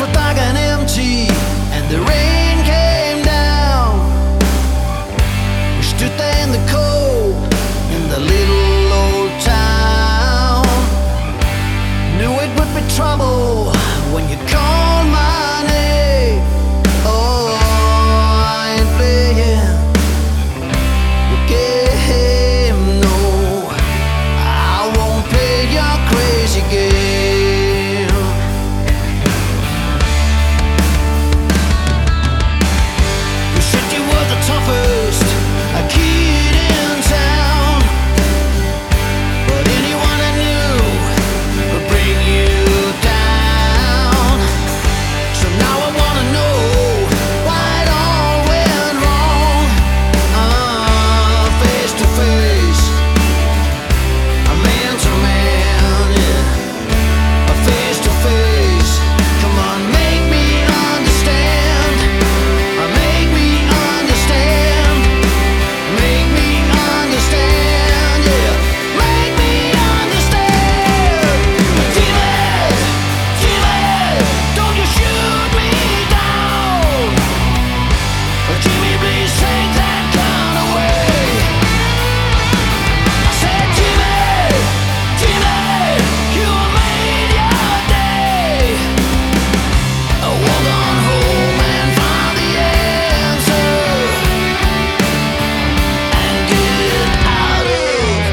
so dark and empty, and the rain came down. We stood there in the cold, in the little old town. Knew it would be trouble when you called my name. Oh, I ain't playing your game, no. I won't play your crazy game. You said you were the toughest kid in town, but anyone I knew would bring you down. So now I wanna know why it all went wrong. Face to face, a man to man, yeah. Face to face. Come on, make me understand. Make me understand. Make me understand, yeah. Make me understand. Jimmy, don't you shoot me down. Jimmy, please take that gun away. I said, Jimmy, you made your day. Walk on home and find the answer, and get out of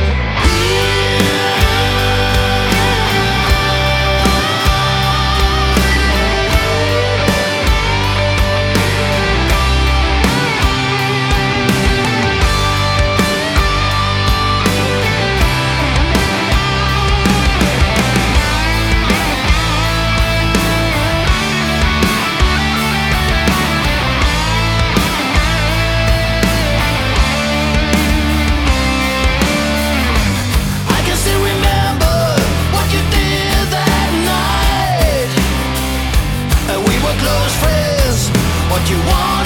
I can still remember what you did that night. We were close friends. What you want